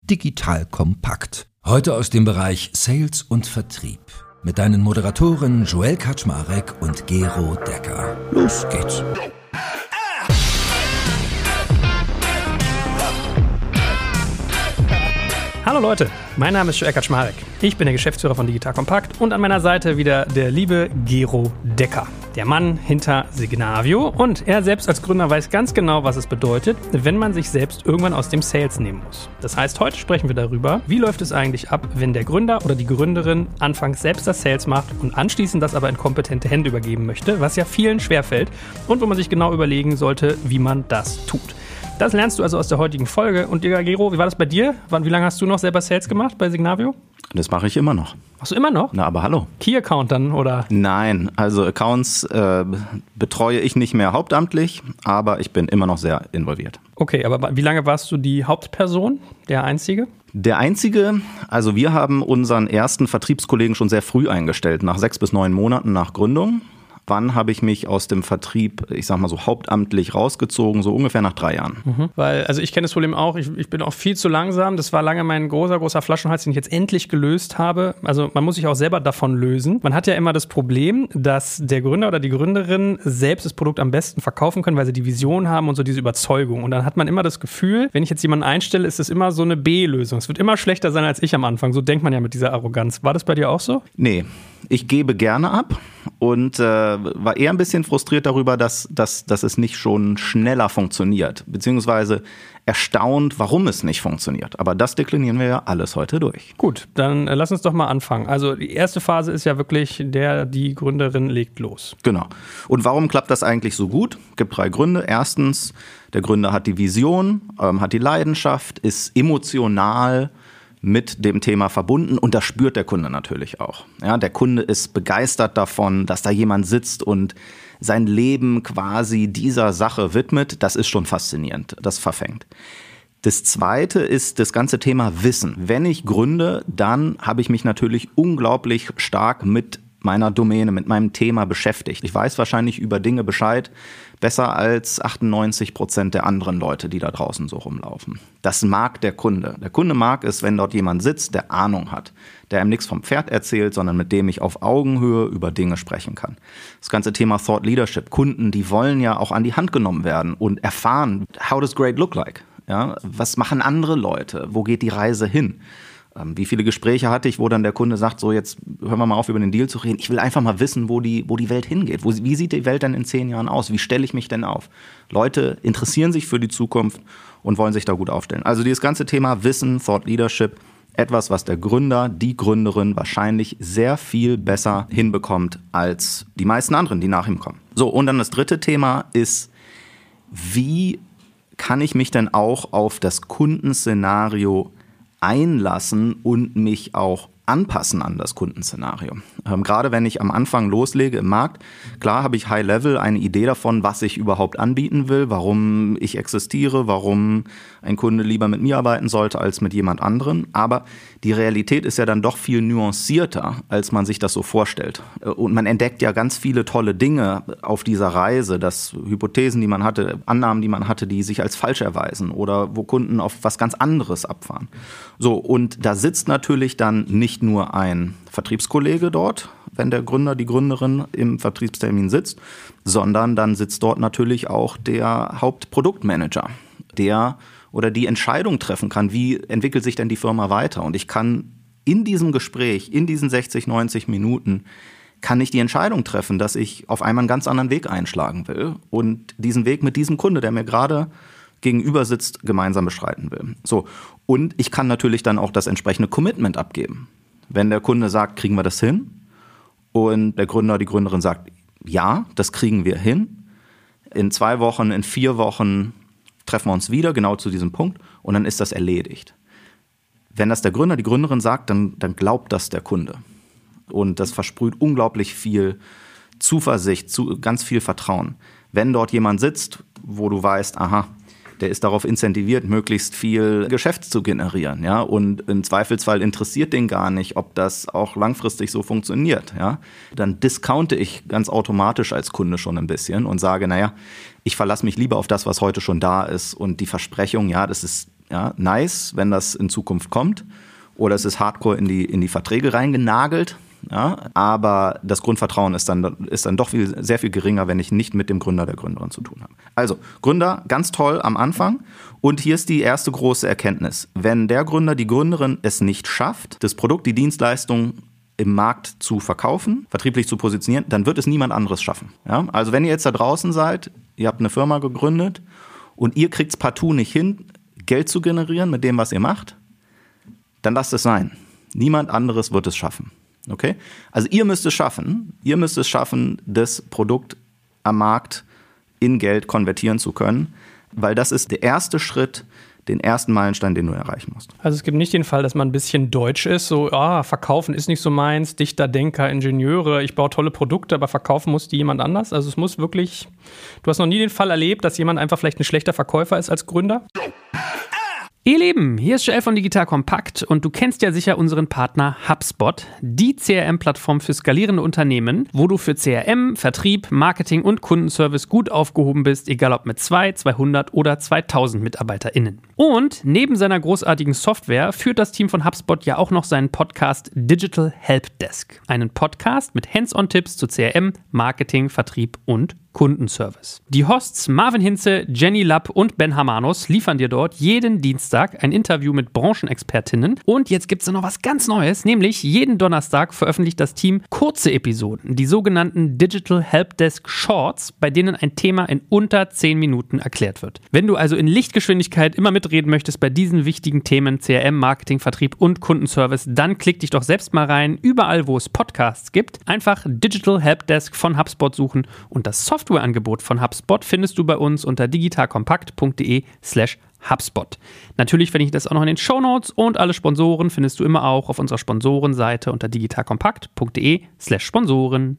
Digital Kompakt. Heute aus dem Bereich Sales und Vertrieb. Mit deinen Moderatoren Joel Kaczmarek und Gero Decker. Los geht's. Hallo Leute, mein Name ist Joel Kaczmarek. Ich bin der Geschäftsführer von Digital Kompakt und an meiner Seite wieder der liebe Gero Decker, der Mann hinter Signavio. Und er selbst als Gründer weiß ganz genau, was es bedeutet, wenn man sich selbst irgendwann aus dem Sales nehmen muss. Das heißt, heute sprechen wir darüber, wie läuft es eigentlich ab, wenn der Gründer oder die Gründerin anfangs selbst das Sales macht und anschließend das aber in kompetente Hände übergeben möchte, was ja vielen schwerfällt und wo man sich genau überlegen sollte, wie man das tut. Das lernst du also aus der heutigen Folge. Und Gero, wie war das bei dir? Wie lange hast du noch selber Sales gemacht bei Signavio? Das mache ich immer noch. Machst du immer noch? Na, aber hallo. Key-Account dann, oder? Nein, also Accounts betreue ich nicht mehr hauptamtlich, aber ich bin immer noch sehr involviert. Okay, aber wie lange warst du die Hauptperson, der Einzige? Der Einzige, also wir haben unseren ersten Vertriebskollegen schon sehr früh eingestellt, nach 6 bis 9 Monaten nach Gründung. Wann habe ich mich aus dem Vertrieb, ich sag mal so hauptamtlich rausgezogen? So ungefähr nach 3 Jahren. Weil, also ich kenne das Problem auch, ich bin auch viel zu langsam. Das war lange mein großer Flaschenhals, den ich jetzt endlich gelöst habe. Also man muss sich auch selber davon lösen. Man hat ja immer das Problem, dass der Gründer oder die Gründerin selbst das Produkt am besten verkaufen können, weil sie die Vision haben und so diese Überzeugung. Und dann hat man immer das Gefühl, wenn ich jetzt jemanden einstelle, ist das immer so eine B-Lösung. Es wird immer schlechter sein als ich am Anfang. So denkt man ja mit dieser Arroganz. War das bei dir auch so? Nee, ich gebe gerne ab und war eher ein bisschen frustriert darüber, dass es nicht schon schneller funktioniert, beziehungsweise erstaunt, warum es nicht funktioniert. Aber das deklinieren wir ja alles heute durch. Gut, dann lass uns doch mal anfangen. Also die erste Phase ist ja wirklich die Gründerin legt los. Genau. Und warum klappt das eigentlich so gut? Es gibt 3 Gründe. Erstens, der Gründer hat die Vision, hat die Leidenschaft, ist emotional mit dem Thema verbunden und das spürt der Kunde natürlich auch. Ja, der Kunde ist begeistert davon, dass da jemand sitzt und sein Leben quasi dieser Sache widmet. Das ist schon faszinierend, das verfängt. Das Zweite ist das ganze Thema Wissen. Wenn ich gründe, dann habe ich mich natürlich unglaublich stark mit meiner Domäne, mit meinem Thema beschäftigt. Ich weiß wahrscheinlich über Dinge Bescheid, besser als 98% der anderen Leute, die da draußen so rumlaufen. Das mag der Kunde. Der Kunde mag es, wenn dort jemand sitzt, der Ahnung hat, der ihm nichts vom Pferd erzählt, sondern mit dem ich auf Augenhöhe über Dinge sprechen kann. Das ganze Thema Thought Leadership. Kunden, die wollen ja auch an die Hand genommen werden und erfahren, how does great look like? Ja, was machen andere Leute? Wo geht die Reise hin? Wie viele Gespräche hatte ich, wo dann der Kunde sagt, so jetzt hören wir mal auf, über den Deal zu reden. Ich will einfach mal wissen, wo die Welt hingeht. Wie sieht die Welt denn in 10 Jahren aus? Wie stelle ich mich denn auf? Leute interessieren sich für die Zukunft und wollen sich da gut aufstellen. Also dieses ganze Thema Wissen, Thought Leadership, etwas, was der Gründer, die Gründerin wahrscheinlich sehr viel besser hinbekommt als die meisten anderen, die nach ihm kommen. So, und dann das dritte Thema ist, wie kann ich mich denn auch auf das Kundenszenario einlassen und mich auch anpassen an das Kundenszenario. Gerade wenn ich am Anfang loslege im Markt, klar habe ich High-Level eine Idee davon, was ich überhaupt anbieten will, warum ich existiere, warum ein Kunde lieber mit mir arbeiten sollte als mit jemand anderem. Aber die Realität ist ja dann doch viel nuancierter, als man sich das so vorstellt. Und man entdeckt ja ganz viele tolle Dinge auf dieser Reise, dass Hypothesen, die man hatte, Annahmen, die man hatte, die sich als falsch erweisen oder wo Kunden auf was ganz anderes abfahren. So, und da sitzt natürlich dann nicht nur ein Vertriebskollege dort, wenn der Gründer, die Gründerin im Vertriebstermin sitzt, sondern dann sitzt dort natürlich auch der Hauptproduktmanager, der oder die Entscheidung treffen kann, wie entwickelt sich denn die Firma weiter. Und ich kann in diesem Gespräch, in diesen 60, 90 Minuten, kann ich die Entscheidung treffen, dass ich auf einmal einen ganz anderen Weg einschlagen will und diesen Weg mit diesem Kunde, der mir gerade gegenüber sitzt, gemeinsam beschreiten will. So. Und ich kann natürlich dann auch das entsprechende Commitment abgeben. Wenn der Kunde sagt, kriegen wir das hin? Und der Gründer, die Gründerin sagt, ja, das kriegen wir hin. In 2 Wochen, in 4 Wochen treffen wir uns wieder, genau zu diesem Punkt. Und dann ist das erledigt. Wenn das der Gründer, die Gründerin sagt, dann glaubt das der Kunde. Und das versprüht unglaublich viel Zuversicht, ganz viel Vertrauen. Wenn dort jemand sitzt, wo du weißt, aha, der ist darauf incentiviert, möglichst viel Geschäft zu generieren, ja, und im Zweifelsfall interessiert den gar nicht, ob das auch langfristig so funktioniert, ja, dann discounte ich ganz automatisch als Kunde schon ein bisschen und sage, naja, ich verlasse mich lieber auf das, was heute schon da ist und die Versprechung, ja, das ist Ja, nice, wenn das in Zukunft kommt. Oder es ist hardcore in die Verträge reingenagelt. Ja, aber das Grundvertrauen ist dann doch sehr viel geringer, wenn ich nicht mit dem Gründer, der Gründerin zu tun habe. Also Gründer, ganz toll am Anfang. Und hier ist die erste große Erkenntnis. Wenn der Gründer, die Gründerin es nicht schafft, das Produkt, die Dienstleistung im Markt zu verkaufen, vertrieblich zu positionieren, dann wird es niemand anderes schaffen. Ja? Also wenn ihr jetzt da draußen seid, ihr habt eine Firma gegründet und ihr kriegt es partout nicht hin, Geld zu generieren mit dem, was ihr macht, dann lasst es sein. Niemand anderes wird es schaffen. Okay? Also ihr müsst es schaffen, das Produkt am Markt in Geld konvertieren zu können, weil das ist der erste Schritt, den ersten Meilenstein, den du erreichen musst. Also es gibt nicht den Fall, dass man ein bisschen deutsch ist, so verkaufen ist nicht so meins, Dichter, Denker, Ingenieure, ich baue tolle Produkte, aber verkaufen muss die jemand anders. Also es muss wirklich, du hast noch nie den Fall erlebt, dass jemand einfach vielleicht ein schlechter Verkäufer ist als Gründer? Ihr Lieben, hier ist Joel von Digital Compact und du kennst ja sicher unseren Partner HubSpot, die CRM-Plattform für skalierende Unternehmen, wo du für CRM, Vertrieb, Marketing und Kundenservice gut aufgehoben bist, egal ob mit 200 oder 2000 MitarbeiterInnen. Und neben seiner großartigen Software führt das Team von HubSpot ja auch noch seinen Podcast Digital Helpdesk, einen Podcast mit Hands-on-Tipps zu CRM, Marketing, Vertrieb und Kundenservice. Die Hosts Marvin Hinze, Jenny Lapp und Ben Hamanos liefern dir dort jeden Dienstag ein Interview mit Branchenexpertinnen. Und jetzt gibt es noch was ganz Neues, nämlich jeden Donnerstag veröffentlicht das Team kurze Episoden, die sogenannten Digital Helpdesk Shorts, bei denen ein Thema in unter 10 Minuten erklärt wird. Wenn du also in Lichtgeschwindigkeit immer mitreden möchtest bei diesen wichtigen Themen CRM, Marketing, Vertrieb und Kundenservice, dann klick dich doch selbst mal rein, überall wo es Podcasts gibt. Einfach Digital Helpdesk von HubSpot suchen und das Softwareangebot von HubSpot findest du bei uns unter digitalkompakt.de/HubSpot. Natürlich finde ich das auch noch in den Shownotes und alle Sponsoren findest du immer auch auf unserer Sponsorenseite unter digitalkompakt.de/Sponsoren.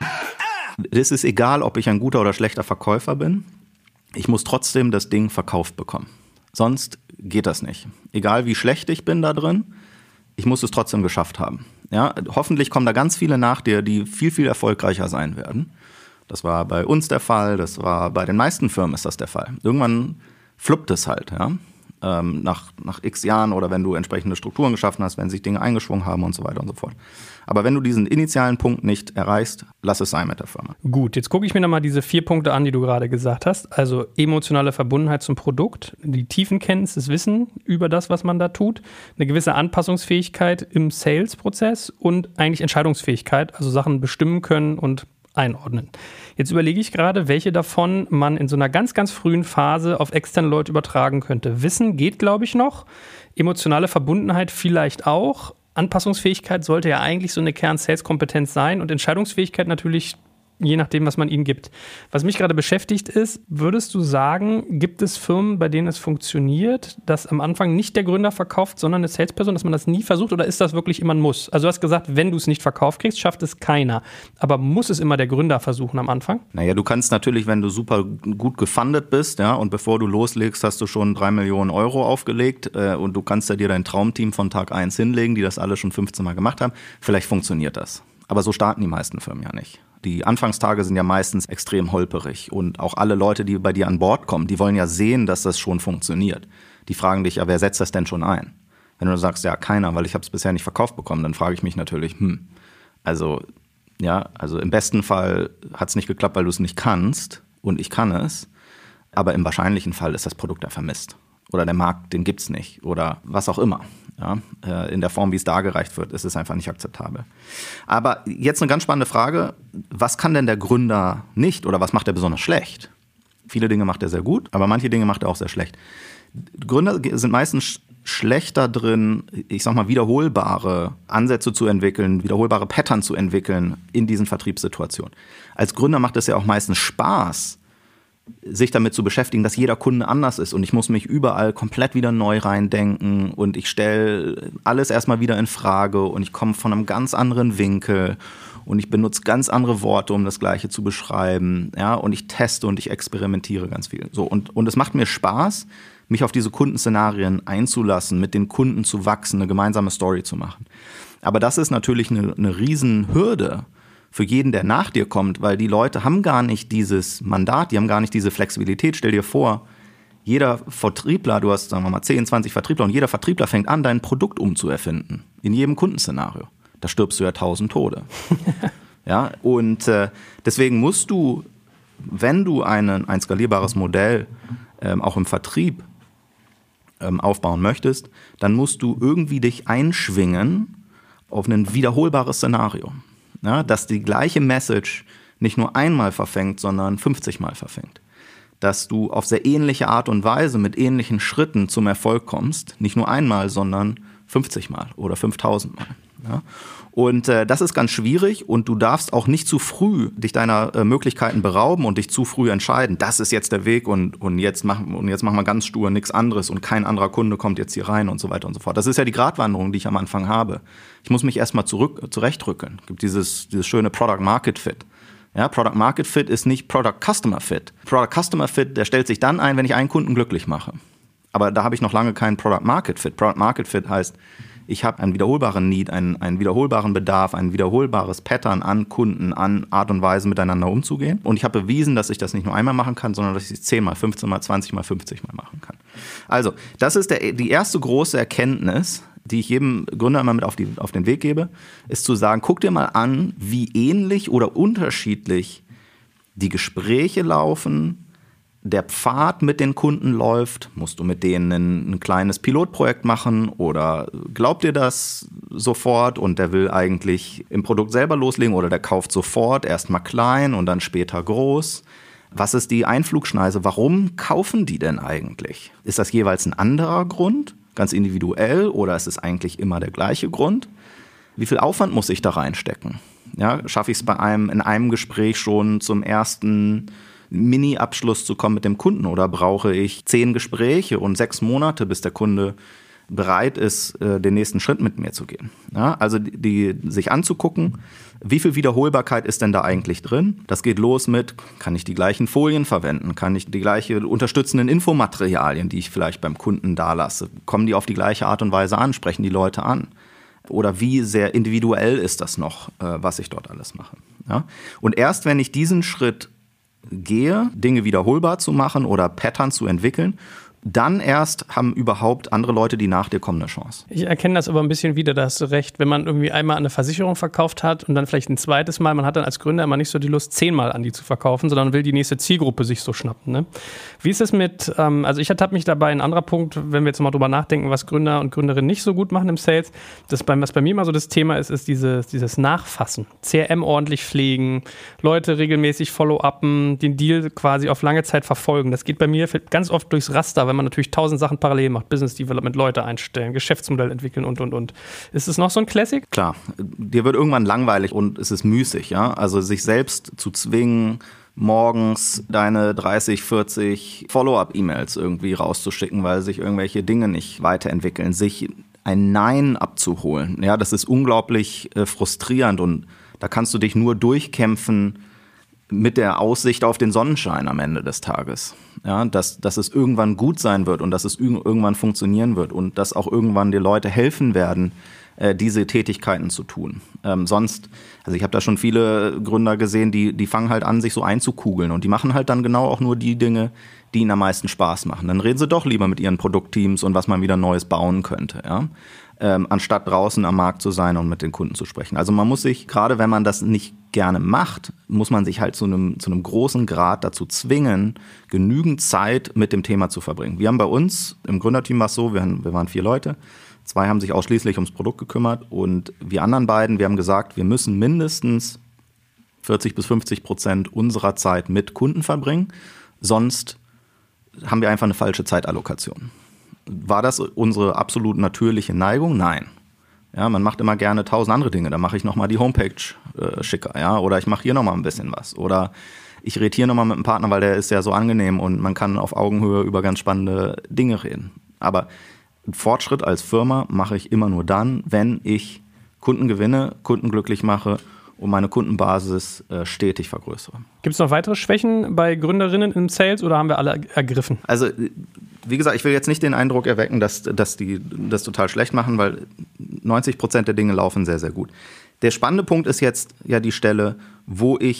Es ist egal, ob ich ein guter oder schlechter Verkäufer bin. Ich muss trotzdem das Ding verkauft bekommen. Sonst geht das nicht. Egal wie schlecht ich bin da drin, ich muss es trotzdem geschafft haben. Ja, hoffentlich kommen da ganz viele nach dir, die viel, viel erfolgreicher sein werden. Das war bei uns der Fall, das war bei den meisten Firmen ist das der Fall. Irgendwann fluppt es halt, ja. Nach x Jahren oder wenn du entsprechende Strukturen geschaffen hast, wenn sich Dinge eingeschwungen haben und so weiter und so fort. Aber wenn du diesen initialen Punkt nicht erreichst, lass es sein mit der Firma. Gut, jetzt gucke ich mir nochmal diese 4 Punkte an, die du gerade gesagt hast. Also emotionale Verbundenheit zum Produkt, die Tiefenkenntnis, das Wissen über das, was man da tut, eine gewisse Anpassungsfähigkeit im Sales-Prozess und eigentlich Entscheidungsfähigkeit, also Sachen bestimmen können und einordnen. Jetzt überlege ich gerade, welche davon man in so einer ganz, ganz frühen Phase auf externe Leute übertragen könnte. Wissen geht, glaube ich, noch. Emotionale Verbundenheit vielleicht auch. Anpassungsfähigkeit sollte ja eigentlich so eine Kern-Sales-Kompetenz sein und Entscheidungsfähigkeit natürlich je nachdem, was man ihnen gibt. Was mich gerade beschäftigt ist, würdest du sagen, gibt es Firmen, bei denen es funktioniert, dass am Anfang nicht der Gründer verkauft, sondern eine Salesperson, dass man das nie versucht, oder ist das wirklich immer ein Muss? Also du hast gesagt, wenn du es nicht verkauft kriegst, schafft es keiner. Aber muss es immer der Gründer versuchen am Anfang? Naja, du kannst natürlich, wenn du super gut gefundet bist, ja, und bevor du loslegst, hast du schon 3 Millionen Euro aufgelegt und du kannst ja dir dein Traumteam von Tag 1 hinlegen, die das alle schon 15 Mal gemacht haben. Vielleicht funktioniert das. Aber so starten die meisten Firmen ja nicht. Die Anfangstage sind ja meistens extrem holperig und auch alle Leute, die bei dir an Bord kommen, die wollen ja sehen, dass das schon funktioniert. Die fragen dich, ja, wer setzt das denn schon ein? Wenn du sagst, ja, keiner, weil ich habe es bisher nicht verkauft bekommen, dann frage ich mich natürlich, also im besten Fall hat es nicht geklappt, weil du es nicht kannst und ich kann es, aber im wahrscheinlichen Fall ist das Produkt ja vermisst. Oder der Markt, den gibt's nicht oder was auch immer. Ja, in der Form, wie es dargereicht wird, ist es einfach nicht akzeptabel. Aber jetzt eine ganz spannende Frage, was kann denn der Gründer nicht oder was macht er besonders schlecht? Viele Dinge macht er sehr gut, aber manche Dinge macht er auch sehr schlecht. Gründer sind meistens schlechter drin, ich sag mal, wiederholbare Ansätze zu entwickeln, wiederholbare Pattern zu entwickeln in diesen Vertriebssituationen. Als Gründer macht es ja auch meistens Spaß, sich damit zu beschäftigen, dass jeder Kunde anders ist und ich muss mich überall komplett wieder neu reindenken und ich stelle alles erstmal wieder in Frage und ich komme von einem ganz anderen Winkel und ich benutze ganz andere Worte, um das Gleiche zu beschreiben, ja, und ich teste und ich experimentiere ganz viel. So, und es macht mir Spaß, mich auf diese Kundenszenarien einzulassen, mit den Kunden zu wachsen, eine gemeinsame Story zu machen. Aber das ist natürlich eine Riesenhürde für jeden, der nach dir kommt, weil die Leute haben gar nicht dieses Mandat, die haben gar nicht diese Flexibilität. Stell dir vor, jeder Vertriebler, du hast, sagen wir mal, 10, 20 Vertriebler und jeder Vertriebler fängt an, dein Produkt umzuerfinden. In jedem Kundenszenario. Da stirbst du ja 1000 Tode. Ja, und deswegen musst du, wenn du ein skalierbares Modell auch im Vertrieb aufbauen möchtest, dann musst du irgendwie dich einschwingen auf ein wiederholbares Szenario. Ja, dass die gleiche Message nicht nur einmal verfängt, sondern 50 Mal verfängt. Dass du auf sehr ähnliche Art und Weise mit ähnlichen Schritten zum Erfolg kommst, nicht nur einmal, sondern 50 Mal oder 5000 Mal. Ja? Und das ist ganz schwierig und du darfst auch nicht zu früh dich deiner Möglichkeiten berauben und dich zu früh entscheiden, das ist jetzt der Weg und jetzt machen wir ganz stur nichts anderes und kein anderer Kunde kommt jetzt hier rein und so weiter und so fort. Das ist ja die Gratwanderung, die ich am Anfang habe. Ich muss mich erstmal zurechtrücken. Es gibt dieses schöne Product Market Fit. Ja, Product Market Fit ist nicht Product Customer Fit. Product Customer Fit, der stellt sich dann ein, wenn ich einen Kunden glücklich mache. Aber da habe ich noch lange keinen Product Market Fit. Product Market Fit heißt, ich habe einen wiederholbaren Need, einen wiederholbaren Bedarf, ein wiederholbares Pattern an Kunden, an Art und Weise miteinander umzugehen. Und ich habe bewiesen, dass ich das nicht nur einmal machen kann, sondern dass ich es 10 Mal, 15 Mal, 20 Mal, 50 Mal machen kann. Also, das ist die erste große Erkenntnis, die ich jedem Gründer immer mit auf den Weg gebe, ist zu sagen, guck dir mal an, wie ähnlich oder unterschiedlich die Gespräche laufen, der Pfad mit den Kunden läuft, musst du mit denen ein kleines Pilotprojekt machen oder glaubt dir das sofort und der will eigentlich im Produkt selber loslegen oder der kauft sofort erstmal klein und dann später groß. Was ist die Einflugschneise? Warum kaufen die denn eigentlich? Ist das jeweils ein anderer Grund, ganz individuell, oder ist es eigentlich immer der gleiche Grund? Wie viel Aufwand muss ich da reinstecken? Ja, schaffe ich es in einem Gespräch schon zum ersten Mini-Abschluss zu kommen mit dem Kunden oder brauche ich 10 Gespräche und 6 Monate, bis der Kunde bereit ist, den nächsten Schritt mit mir zu gehen? Ja, also sich anzugucken, wie viel Wiederholbarkeit ist denn da eigentlich drin? Das geht los mit, kann ich die gleichen Folien verwenden? Kann ich die gleichen unterstützenden Infomaterialien, die ich vielleicht beim Kunden da lasse, kommen die auf die gleiche Art und Weise an? Sprechen die Leute an? Oder wie sehr individuell ist das noch, was ich dort alles mache? Ja? Und erst wenn ich diesen Schritt gehe, Dinge wiederholbar zu machen oder Pattern zu entwickeln, dann erst haben überhaupt andere Leute, die nach dir kommen, eine Chance. Ich erkenne das aber ein bisschen wieder, da hast du recht. Wenn man irgendwie einmal eine Versicherung verkauft hat und dann vielleicht ein zweites Mal, man hat dann als Gründer immer nicht so die Lust, 10-mal an die zu verkaufen, sondern will die nächste Zielgruppe sich so schnappen. Ne? Wie ist es mit, also ich ertappe mich dabei, ein anderer Punkt, wenn wir jetzt mal drüber nachdenken, was Gründer und Gründerinnen nicht so gut machen im Sales, was bei mir mal so das Thema ist dieses Nachfassen. CRM ordentlich pflegen, Leute regelmäßig follow-uppen, den Deal quasi auf lange Zeit verfolgen. Das geht bei mir ganz oft durchs Raster, wenn man natürlich 1000 Sachen parallel macht, Business Development, Leute einstellen, Geschäftsmodell entwickeln und. Ist es noch so ein Classic? Klar, dir wird irgendwann langweilig und es ist müßig, ja. Also sich selbst zu zwingen, morgens deine 30, 40 Follow-up-E-Mails irgendwie rauszuschicken, weil sich irgendwelche Dinge nicht weiterentwickeln, sich ein Nein abzuholen, ja, das ist unglaublich frustrierend und da kannst du dich nur durchkämpfen mit der Aussicht auf den Sonnenschein am Ende des Tages. Ja, dass es irgendwann gut sein wird und dass es irgendwann funktionieren wird und dass auch irgendwann die Leute helfen werden, diese Tätigkeiten zu tun. Also ich habe da schon viele Gründer gesehen, die fangen halt an, sich so einzukugeln und die machen halt dann genau auch nur die Dinge, die ihnen am meisten Spaß machen. Dann reden sie doch lieber mit ihren Produktteams und was man wieder Neues bauen könnte, ja? Anstatt draußen am Markt zu sein und mit den Kunden zu sprechen. Also man muss sich, gerade wenn man das nicht gerne macht, muss man sich halt zu einem großen Grad dazu zwingen, genügend Zeit mit dem Thema zu verbringen. Wir haben bei uns, im Gründerteam war es so, wir waren 4 Leute, 2 haben sich ausschließlich ums Produkt gekümmert und wir anderen beiden, wir haben gesagt, wir müssen mindestens 40-50% unserer Zeit mit Kunden verbringen, sonst haben wir einfach eine falsche Zeitallokation. War das unsere absolut natürliche Neigung? Nein. Ja, man macht immer gerne 1000 andere Dinge. Da mache ich nochmal die Homepage schicker, ja, oder ich mache hier nochmal ein bisschen was. Oder ich rede hier nochmal mit einem Partner, weil der ist ja so angenehm und man kann auf Augenhöhe über ganz spannende Dinge reden. Aber Fortschritt als Firma mache ich immer nur dann, wenn ich Kunden gewinne, Kunden glücklich mache und meine Kundenbasis stetig vergrößere. Gibt es noch weitere Schwächen bei Gründerinnen im Sales oder haben wir alle ergriffen? Also wie gesagt, ich will jetzt nicht den Eindruck erwecken, dass die das total schlecht machen, weil 90% der Dinge laufen sehr, sehr gut. Der spannende Punkt ist jetzt ja die Stelle, wo ich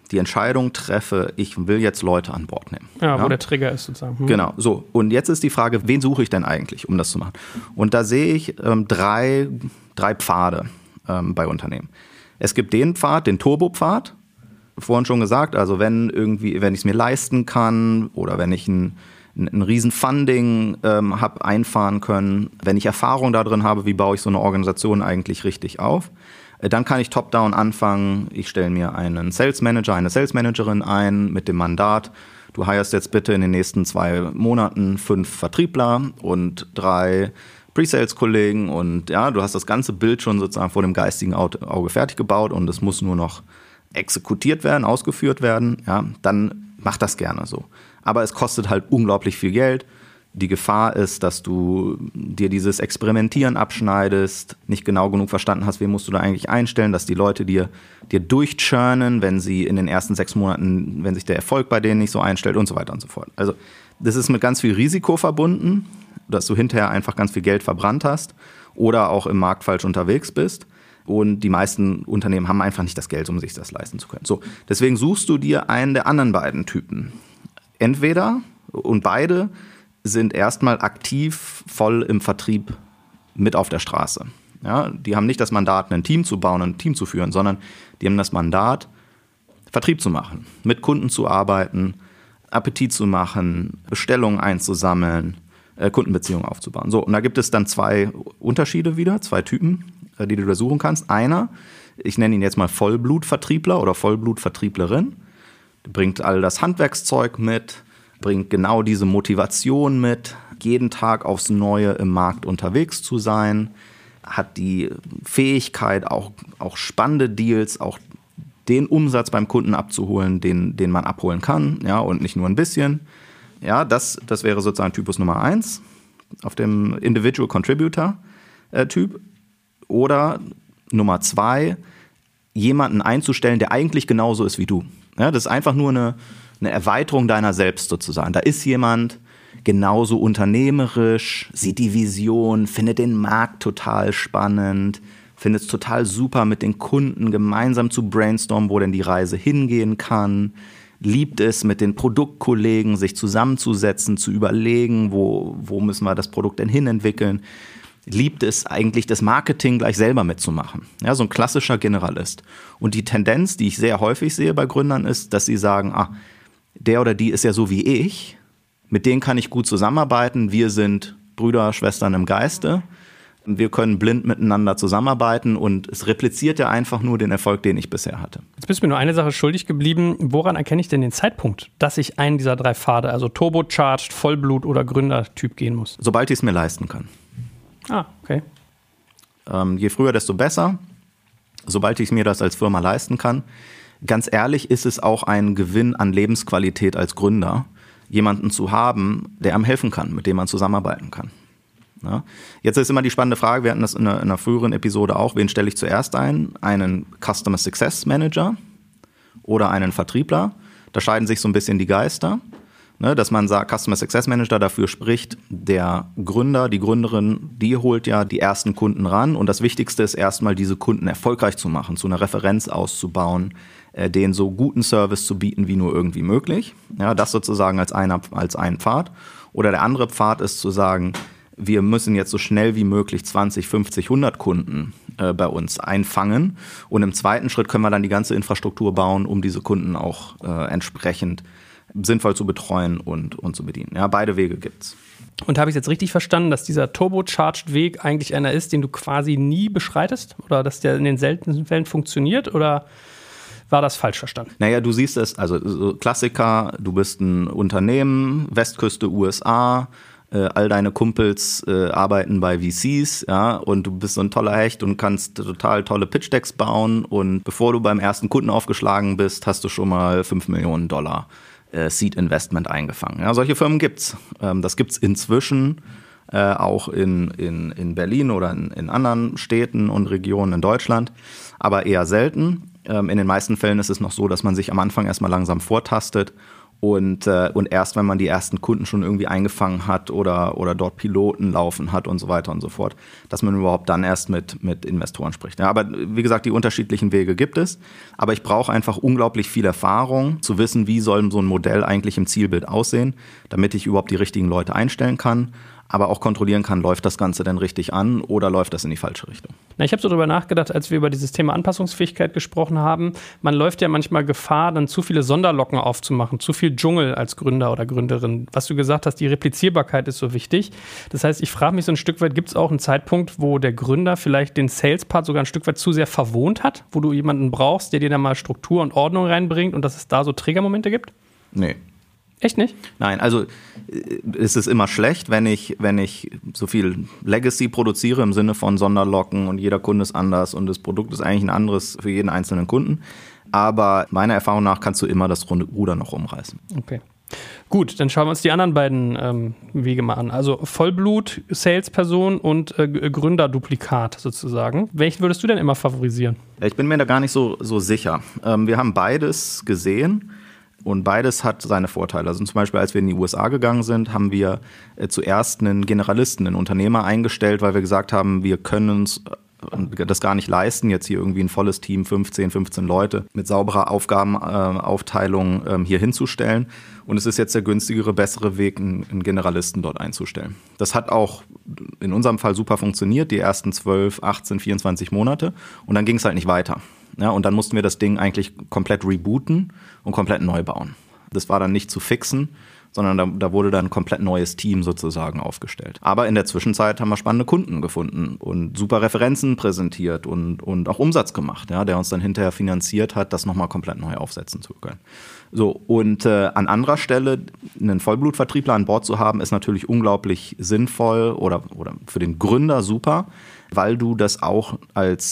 die Entscheidung treffe, ich will jetzt Leute an Bord nehmen. Ja, wo der Trigger ist sozusagen. Genau, so. Und jetzt ist die Frage, wen suche ich denn eigentlich, um das zu machen? Und da sehe ich drei Pfade bei Unternehmen. Es gibt den Pfad, den Turbo-Pfad, vorhin schon gesagt, also wenn ich es mir leisten kann oder wenn ich ein riesen Funding habe einfahren können, wenn ich Erfahrung da drin habe, wie baue ich so eine Organisation eigentlich richtig auf, dann kann ich top-down anfangen. Ich stelle mir einen Sales Manager, eine Sales Managerin ein mit dem Mandat, du hirest jetzt bitte in den nächsten 2 Monaten 5 Vertriebler und 3 Pre-Sales-Kollegen und ja, du hast das ganze Bild schon sozusagen vor dem geistigen Auge fertig gebaut und es muss nur noch exekutiert werden, ausgeführt werden, ja, dann mach das gerne so. Aber es kostet halt unglaublich viel Geld. Die Gefahr ist, dass du dir dieses Experimentieren abschneidest, nicht genau genug verstanden hast, wen musst du da eigentlich einstellen, dass die Leute dir durchchurnen, wenn sie in den ersten 6 Monaten, wenn sich der Erfolg bei denen nicht so einstellt und so weiter und so fort. Also das ist mit ganz viel Risiko verbunden, dass du hinterher einfach ganz viel Geld verbrannt hast oder auch im Markt falsch unterwegs bist. Und die meisten Unternehmen haben einfach nicht das Geld, um sich das leisten zu können. So, deswegen suchst du dir einen der anderen beiden Typen. Entweder, und beide sind erstmal aktiv voll im Vertrieb mit auf der Straße. Ja, die haben nicht das Mandat, ein Team zu bauen, ein Team zu führen, sondern die haben das Mandat, Vertrieb zu machen, mit Kunden zu arbeiten, Appetit zu machen, Bestellungen einzusammeln, Kundenbeziehungen aufzubauen. So, und da gibt es dann 2 Unterschiede wieder, 2 Typen, die du da suchen kannst. Einer, ich nenne ihn jetzt mal Vollblutvertriebler oder Vollblutvertrieblerin, bringt all das Handwerkszeug mit, bringt genau diese Motivation mit, jeden Tag aufs Neue im Markt unterwegs zu sein, hat die Fähigkeit, auch spannende Deals, auch den Umsatz beim Kunden abzuholen, den man abholen kann, ja, und nicht nur ein bisschen. Ja, das wäre sozusagen Typus Nummer 1 auf dem Individual Contributor Typ. Oder Nummer 2, jemanden einzustellen, der eigentlich genauso ist wie du. Ja, das ist einfach nur eine Erweiterung deiner selbst sozusagen. Da ist jemand genauso unternehmerisch, sieht die Vision, findet den Markt total spannend, findet es total super, mit den Kunden gemeinsam zu brainstormen, wo denn die Reise hingehen kann, liebt es, mit den Produktkollegen sich zusammenzusetzen, zu überlegen, wo müssen wir das Produkt denn hinentwickeln, liebt es eigentlich, das Marketing gleich selber mitzumachen. Ja, so ein klassischer Generalist. Und die Tendenz, die ich sehr häufig sehe bei Gründern, ist, dass sie sagen, der oder die ist ja so wie ich, mit denen kann ich gut zusammenarbeiten, wir sind Brüder, Schwestern im Geiste, wir können blind miteinander zusammenarbeiten und es repliziert ja einfach nur den Erfolg, den ich bisher hatte. Jetzt bist du mir nur eine Sache schuldig geblieben. Woran erkenne ich denn den Zeitpunkt, dass ich einen dieser 3 Pfade, also Turbocharged, Vollblut oder Gründertyp gehen muss? Sobald ich es mir leisten kann. Okay. Je früher, desto besser. Sobald ich mir das als Firma leisten kann. Ganz ehrlich ist es auch ein Gewinn an Lebensqualität als Gründer, jemanden zu haben, der einem helfen kann, mit dem man zusammenarbeiten kann. Ja. Jetzt ist immer die spannende Frage, wir hatten das in einer früheren Episode auch, wen stelle ich zuerst ein? Einen Customer Success Manager oder einen Vertriebler? Da scheiden sich so ein bisschen die Geister. Ne, dass man sagt, Customer Success Manager dafür spricht, der Gründer, die Gründerin, die holt ja die ersten Kunden ran und das Wichtigste ist erstmal, diese Kunden erfolgreich zu machen, zu einer Referenz auszubauen, denen so guten Service zu bieten wie nur irgendwie möglich. Ja, das sozusagen als einen Pfad. Oder der andere Pfad ist zu sagen, wir müssen jetzt so schnell wie möglich 20, 50, 100 Kunden bei uns einfangen und im zweiten Schritt können wir dann die ganze Infrastruktur bauen, um diese Kunden auch entsprechend sinnvoll zu betreuen und zu bedienen. Ja, beide Wege gibt's. Und habe ich es jetzt richtig verstanden, dass dieser Turbocharged-Weg eigentlich einer ist, den du quasi nie beschreitest? Oder dass der in den seltensten Fällen funktioniert? Oder war das falsch verstanden? Naja, du siehst es, also so Klassiker, du bist ein Unternehmen, Westküste USA, all deine Kumpels arbeiten bei VCs, ja, und du bist so ein toller Hecht und kannst total tolle Pitch-Decks bauen und bevor du beim ersten Kunden aufgeschlagen bist, hast du schon mal $5 Millionen Seed-Investment eingefangen. Ja, solche Firmen gibt's. Das gibt's inzwischen auch in Berlin oder in anderen Städten und Regionen in Deutschland, aber eher selten. In den meisten Fällen ist es noch so, dass man sich am Anfang erstmal langsam vortastet Und erst wenn man die ersten Kunden schon irgendwie eingefangen hat oder dort Piloten laufen hat und so weiter und so fort, dass man überhaupt dann erst mit Investoren spricht. Ja, aber wie gesagt, die unterschiedlichen Wege gibt es. Aber ich brauche einfach unglaublich viel Erfahrung, zu wissen, wie soll so ein Modell eigentlich im Zielbild aussehen, damit ich überhaupt die richtigen Leute einstellen kann, aber auch kontrollieren kann, läuft das Ganze denn richtig an oder läuft das in die falsche Richtung. Na, ich habe so darüber nachgedacht, als wir über dieses Thema Anpassungsfähigkeit gesprochen haben. Man läuft ja manchmal Gefahr, dann zu viele Sonderlocken aufzumachen, zu viel Dschungel als Gründer oder Gründerin. Was du gesagt hast, die Replizierbarkeit ist so wichtig. Das heißt, ich frage mich so ein Stück weit, gibt es auch einen Zeitpunkt, wo der Gründer vielleicht den Sales-Part sogar ein Stück weit zu sehr verwohnt hat, wo du jemanden brauchst, der dir da mal Struktur und Ordnung reinbringt und dass es da so Triggermomente gibt? Nee. Echt nicht? Nein, also es ist immer schlecht, wenn ich so viel Legacy produziere im Sinne von Sonderlocken und jeder Kunde ist anders und das Produkt ist eigentlich ein anderes für jeden einzelnen Kunden. Aber meiner Erfahrung nach kannst du immer das Ruder noch umreißen. Okay. Gut, dann schauen wir uns die anderen beiden Wege mal an. Also Vollblut-Salesperson und Gründerduplikat sozusagen. Welchen würdest du denn immer favorisieren? Ich bin mir da gar nicht so sicher. Wir haben beides gesehen. Und beides hat seine Vorteile. Also zum Beispiel, als wir in die USA gegangen sind, haben wir zuerst einen Generalisten, einen Unternehmer eingestellt, weil wir gesagt haben, wir können uns das gar nicht leisten, jetzt hier irgendwie ein volles Team, 15 Leute mit sauberer Aufgabenaufteilung hier hinzustellen. Und es ist jetzt der günstigere, bessere Weg, einen Generalisten dort einzustellen. Das hat auch in unserem Fall super funktioniert, die ersten 12, 18, 24 Monate. Und dann ging es halt nicht weiter. Ja, und dann mussten wir das Ding eigentlich komplett rebooten und komplett neu bauen. Das war dann nicht zu fixen, sondern da wurde dann ein komplett neues Team sozusagen aufgestellt. Aber in der Zwischenzeit haben wir spannende Kunden gefunden und super Referenzen präsentiert und auch Umsatz gemacht, ja, der uns dann hinterher finanziert hat, das nochmal komplett neu aufsetzen zu können. So, und an anderer Stelle einen Vollblutvertriebler an Bord zu haben, ist natürlich unglaublich sinnvoll oder für den Gründer super, weil du das auch als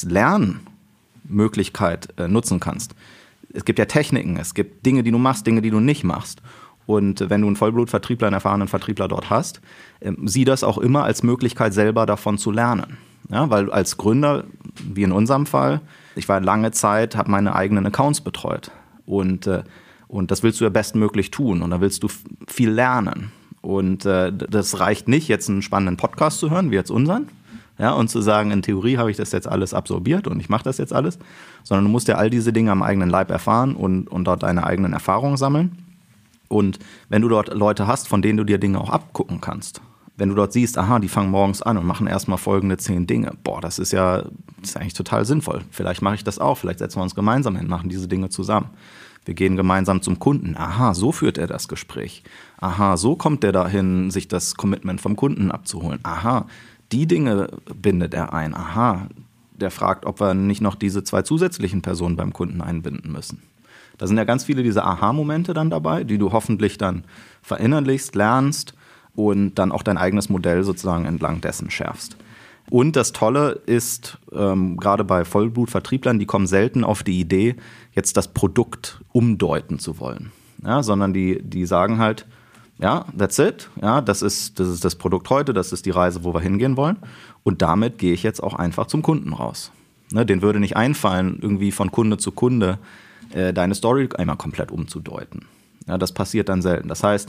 Lernmöglichkeit nutzen kannst. Es gibt ja Techniken, es gibt Dinge, die du machst, Dinge, die du nicht machst. Und wenn du einen Vollblutvertriebler, einen erfahrenen Vertriebler dort hast, sieh das auch immer als Möglichkeit, selber davon zu lernen. Ja, weil als Gründer, wie in unserem Fall, ich war lange Zeit, habe meine eigenen Accounts betreut. Und das willst du ja bestmöglich tun. Und da willst du viel lernen. Und das reicht nicht, jetzt einen spannenden Podcast zu hören, wie jetzt unseren. Ja, und zu sagen, in Theorie habe ich das jetzt alles absorbiert und ich mache das jetzt alles. Sondern du musst ja all diese Dinge am eigenen Leib erfahren und dort deine eigenen Erfahrungen sammeln. Und wenn du dort Leute hast, von denen du dir Dinge auch abgucken kannst, wenn du dort siehst, aha, die fangen morgens an und machen erstmal folgende 10 Dinge, das ist eigentlich total sinnvoll. Vielleicht mache ich das auch, vielleicht setzen wir uns gemeinsam hin, machen diese Dinge zusammen. Wir gehen gemeinsam zum Kunden. Aha, so führt er das Gespräch. Aha, so kommt er dahin, sich das Commitment vom Kunden abzuholen. Aha, die Dinge bindet er ein. Aha, der fragt, ob wir nicht noch diese 2 zusätzlichen Personen beim Kunden einbinden müssen. Da sind ja ganz viele dieser Aha-Momente dann dabei, die du hoffentlich dann verinnerlichst, lernst und dann auch dein eigenes Modell sozusagen entlang dessen schärfst. Und das Tolle ist, gerade bei Vollblutvertrieblern, die kommen selten auf die Idee, jetzt das Produkt umdeuten zu wollen. Ja, sondern die sagen halt, ja, that's it, ja, das ist das Produkt heute, das ist die Reise, wo wir hingehen wollen. Und damit gehe ich jetzt auch einfach zum Kunden raus. Ne, den würde nicht einfallen, irgendwie von Kunde zu Kunde deine Story einmal komplett umzudeuten. Ja, das passiert dann selten. Das heißt,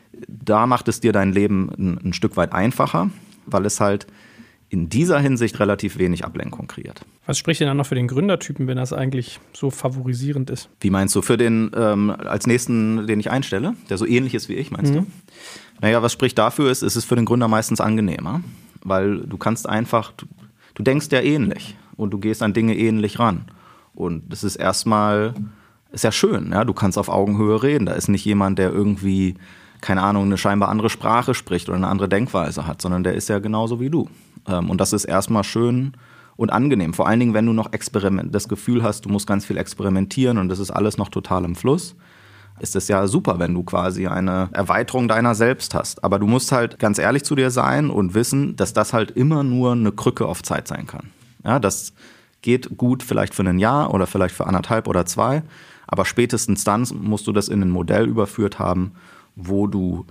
da macht es dir dein Leben ein Stück weit einfacher, weil es halt in dieser Hinsicht relativ wenig Ablenkung kreiert. Was spricht denn dann noch für den Gründertypen, wenn das eigentlich so favorisierend ist? Wie meinst du, für den als nächsten, den ich einstelle, der so ähnlich ist wie ich, meinst du? Naja, was spricht dafür ist, es ist für den Gründer meistens angenehmer, weil du kannst einfach, du denkst ja ähnlich und du gehst an Dinge ähnlich ran. Und das ist erstmal, ist ja schön, ja, du kannst auf Augenhöhe reden. Da ist nicht jemand, der irgendwie, keine Ahnung, eine scheinbar andere Sprache spricht oder eine andere Denkweise hat, sondern der ist ja genauso wie du. Und das ist erstmal schön und angenehm. Vor allen Dingen, wenn du noch das Gefühl hast, du musst ganz viel experimentieren und das ist alles noch total im Fluss, ist es ja super, wenn du quasi eine Erweiterung deiner selbst hast. Aber du musst halt ganz ehrlich zu dir sein und wissen, dass das halt immer nur eine Krücke auf Zeit sein kann. Ja, das geht gut vielleicht für ein Jahr oder vielleicht für 1,5 oder 2, aber spätestens dann musst du das in ein Modell überführt haben, wo du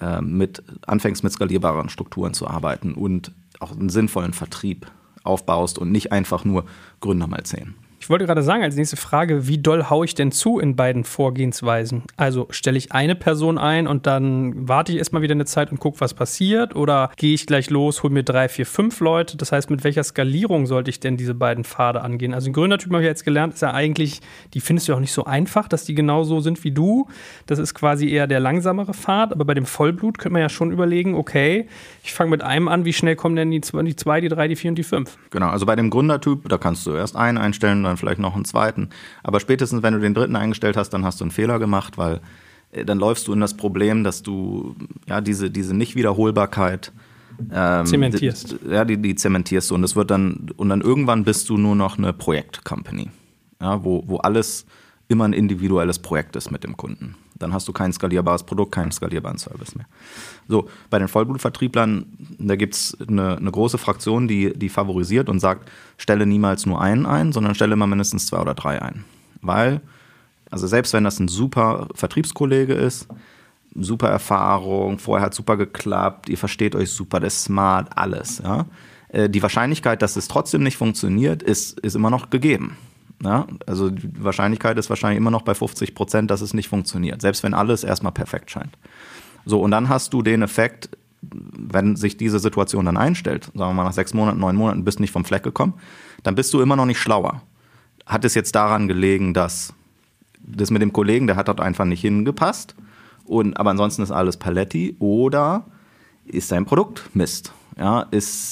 anfängst mit skalierbaren Strukturen zu arbeiten und auch einen sinnvollen Vertrieb aufbaust und nicht einfach nur Gründer mal 10. Ich wollte gerade sagen, als nächste Frage, wie doll haue ich denn zu in beiden Vorgehensweisen? Also stelle ich eine Person ein und dann warte ich erstmal wieder eine Zeit und gucke, was passiert? Oder gehe ich gleich los, hole mir 3, 4, 5 Leute? Das heißt, mit welcher Skalierung sollte ich denn diese beiden Pfade angehen? Also ein Gründertyp, habe ich jetzt gelernt, ist ja eigentlich, die findest du auch nicht so einfach, dass die genauso sind wie du. Das ist quasi eher der langsamere Pfad. Aber bei dem Vollblut könnte man ja schon überlegen, okay, ich fange mit einem an, wie schnell kommen denn die 2, die 3, die 4 und die 5? Genau, also bei dem Gründertyp, da kannst du erst einen einstellen, dann vielleicht noch einen zweiten. Aber spätestens, wenn du den dritten eingestellt hast, dann hast du einen Fehler gemacht, weil dann läufst du in das Problem, dass du ja diese Nichtwiederholbarkeit zementierst. Die zementierst du. Und das wird dann irgendwann bist du nur noch eine Projekt-Company, ja, wo alles immer ein individuelles Projekt ist mit dem Kunden. Dann hast du kein skalierbares Produkt, keinen skalierbaren Service mehr. So, bei den Vollblutvertrieblern, da gibt es eine große Fraktion, die favorisiert und sagt, stelle niemals nur einen ein, sondern stelle immer mindestens 2 oder 3 ein. Weil, also selbst wenn das ein super Vertriebskollege ist, super Erfahrung, vorher hat super geklappt, ihr versteht euch super, der ist smart, alles. Ja? Die Wahrscheinlichkeit, dass es trotzdem nicht funktioniert, ist immer noch gegeben. Ja? Also die Wahrscheinlichkeit ist wahrscheinlich immer noch bei 50%, dass es nicht funktioniert, selbst wenn alles erstmal perfekt scheint. So, und dann hast du den Effekt, wenn sich diese Situation dann einstellt, sagen wir mal nach 6 Monaten, 9 Monaten, bist nicht vom Fleck gekommen, dann bist du immer noch nicht schlauer. Hat es jetzt daran gelegen, dass das mit dem Kollegen, der hat dort einfach nicht hingepasst, aber ansonsten ist alles Paletti, oder ist dein Produkt Mist? Ja,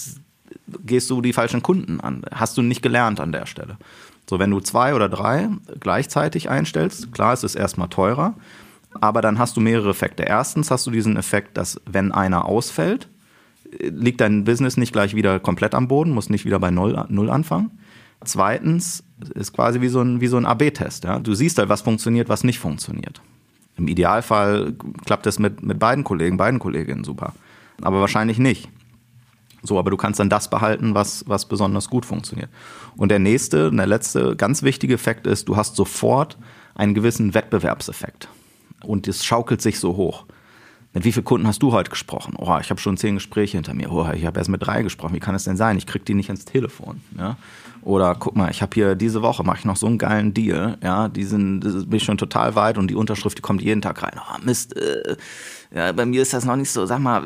gehst du die falschen Kunden an? Hast du nicht gelernt an der Stelle? So, wenn du 2 oder 3 gleichzeitig einstellst, klar, es ist erstmal teurer, aber dann hast du mehrere Effekte. Erstens hast du diesen Effekt, dass wenn einer ausfällt, liegt dein Business nicht gleich wieder komplett am Boden, musst nicht wieder bei Null anfangen. Zweitens ist quasi wie so ein AB-Test. Ja? Du siehst halt, was funktioniert, was nicht funktioniert. Im Idealfall klappt es mit beiden Kollegen, beiden Kolleginnen super. Aber wahrscheinlich nicht. So, aber du kannst dann das behalten, was besonders gut funktioniert. Und der letzte ganz wichtige Effekt ist, du hast sofort einen gewissen Wettbewerbseffekt. Und es schaukelt sich so hoch. Mit wie vielen Kunden hast du heute gesprochen? Oh, ich habe schon 10 Gespräche hinter mir. Oh, ich habe erst mit 3 gesprochen. Wie kann es denn sein? Ich kriege die nicht ans Telefon. Ja? Oder guck mal, ich habe hier diese Woche, mache ich noch so einen geilen Deal. Ja? Bin ich schon total weit und die Unterschrift, die kommt jeden Tag rein. Oh, Mist, ja, bei mir ist das noch nicht so. Sag mal,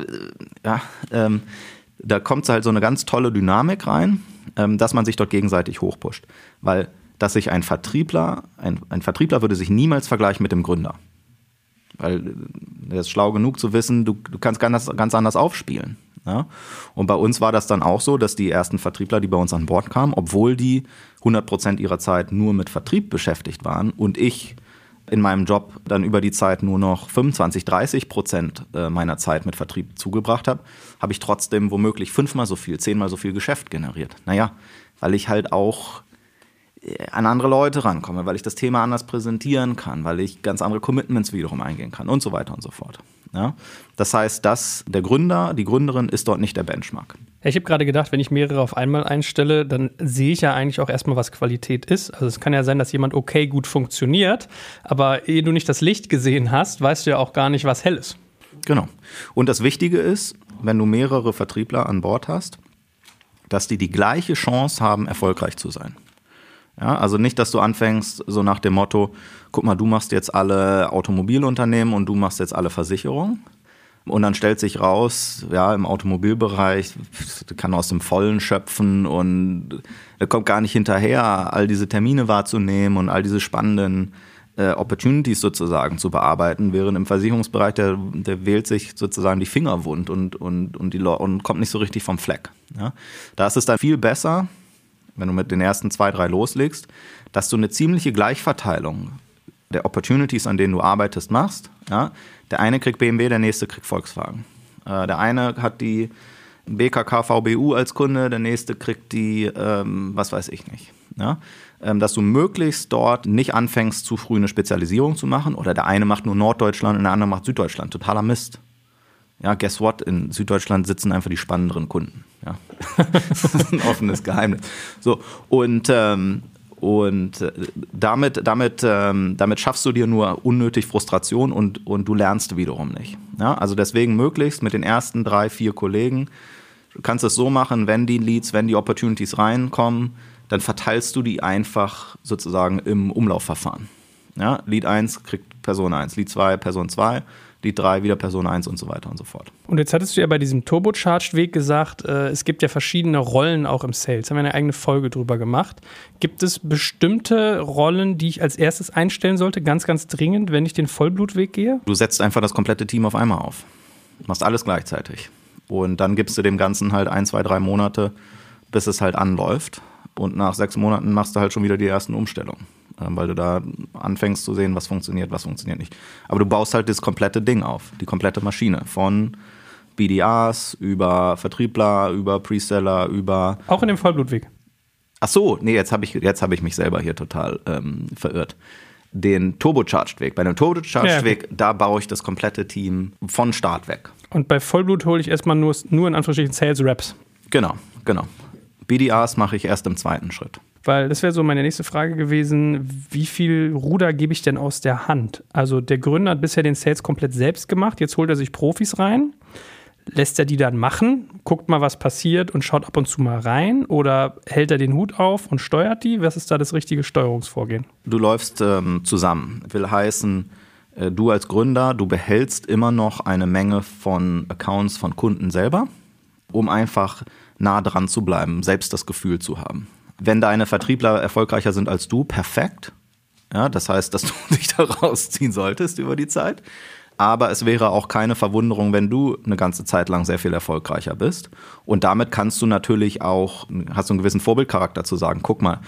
da kommt halt so eine ganz tolle Dynamik rein, dass man sich dort gegenseitig hochpusht. Weil, dass sich ein Vertriebler würde sich niemals vergleichen mit dem Gründer. Weil der ist schlau genug zu wissen, du kannst ganz anders aufspielen. Ja? Und bei uns war das dann auch so, dass die ersten Vertriebler, die bei uns an Bord kamen, obwohl die 100% ihrer Zeit nur mit Vertrieb beschäftigt waren und ich in meinem Job dann über die Zeit nur noch 25-30% meiner Zeit mit Vertrieb zugebracht habe, habe ich trotzdem womöglich 5-mal so viel, 10-mal so viel Geschäft generiert. Naja, weil ich halt auch an andere Leute rankomme, weil ich das Thema anders präsentieren kann, weil ich ganz andere Commitments wiederum eingehen kann und so weiter und so fort. Ja? Das heißt, die Gründerin ist dort nicht der Benchmark. Ich habe gerade gedacht, wenn ich mehrere auf einmal einstelle, dann sehe ich ja eigentlich auch erstmal, was Qualität ist. Also es kann ja sein, dass jemand okay gut funktioniert, aber ehe du nicht das Licht gesehen hast, weißt du ja auch gar nicht, was hell ist. Genau. Und das Wichtige ist, wenn du mehrere Vertriebler an Bord hast, dass die gleiche Chance haben, erfolgreich zu sein. Ja, also nicht, dass du anfängst so nach dem Motto, guck mal, du machst jetzt alle Automobilunternehmen und du machst jetzt alle Versicherungen. Und dann stellt sich raus, ja, im Automobilbereich, kann aus dem Vollen schöpfen und er kommt gar nicht hinterher, all diese Termine wahrzunehmen und all diese spannenden Opportunities sozusagen zu bearbeiten, während im Versicherungsbereich, der wählt sich sozusagen die Finger wund und kommt nicht so richtig vom Fleck. Ja. Da ist es dann viel besser, wenn du mit den ersten 2, 3 loslegst, dass du eine ziemliche Gleichverteilung der Opportunities, an denen du arbeitest, machst. Ja? Der eine kriegt BMW, der nächste kriegt Volkswagen. Der eine hat die BKK VBU als Kunde, der nächste kriegt die, was weiß ich nicht. Ja? Dass du möglichst dort nicht anfängst, zu früh eine Spezialisierung zu machen oder der eine macht nur Norddeutschland und der andere macht Süddeutschland. Totaler Mist. Ja, guess what? In Süddeutschland sitzen einfach die spannenderen Kunden. Ja. Das ist ein offenes Geheimnis. So, und damit schaffst du dir nur unnötig Frustration und du lernst wiederum nicht. Ja, also deswegen möglichst mit den ersten 3, 4 Kollegen, du kannst es so machen, wenn die Leads, wenn die Opportunities reinkommen, dann verteilst du die einfach sozusagen im Umlaufverfahren. Ja, Lead 1 kriegt Person 1, Lead 2 Person 2, Lead 3 wieder Person 1 und so weiter und so fort. Und jetzt hattest du ja bei diesem Turbocharged-Weg gesagt, es gibt ja verschiedene Rollen auch im Sales. Da haben wir eine eigene Folge drüber gemacht. Gibt es bestimmte Rollen, die ich als erstes einstellen sollte, ganz, ganz dringend, wenn ich den Vollblutweg gehe? Du setzt einfach das komplette Team auf einmal auf. Du machst alles gleichzeitig. Und dann gibst du dem Ganzen halt 1, 2, 3 Monate, bis es halt anläuft. Und nach 6 Monaten machst du halt schon wieder die ersten Umstellungen. Weil du da anfängst zu sehen, was funktioniert nicht. Aber du baust halt das komplette Ding auf, die komplette Maschine. Von BDAs über Vertriebler, über Preseller, über... Auch in dem Vollblutweg? Ach so, nee, jetzt hab ich mich selber hier total verirrt. Den Turbocharged-Weg. Bei dem Turbocharged-Weg, da baue ich das komplette Team von Start weg. Und bei Vollblut hole ich erstmal nur in Anführungsstrichen Sales-Reps. Genau. BDAs mache ich erst im zweiten Schritt. Weil das wäre so meine nächste Frage gewesen, wie viel Ruder gebe ich denn aus der Hand? Also der Gründer hat bisher den Sales komplett selbst gemacht, jetzt holt er sich Profis rein, lässt er die dann machen, guckt mal, was passiert und schaut ab und zu mal rein oder hält er den Hut auf und steuert die? Was ist da das richtige Steuerungsvorgehen? Du läufst zusammen, will heißen, du als Gründer, du behältst immer noch eine Menge von Accounts von Kunden selber, um einfach nah dran zu bleiben, selbst das Gefühl zu haben. Wenn deine Vertriebler erfolgreicher sind als du, perfekt. Ja, das heißt, dass du dich da rausziehen solltest über die Zeit. Aber es wäre auch keine Verwunderung, wenn du eine ganze Zeit lang sehr viel erfolgreicher bist. Und damit kannst du natürlich auch, hast du einen gewissen Vorbildcharakter zu sagen, guck mal,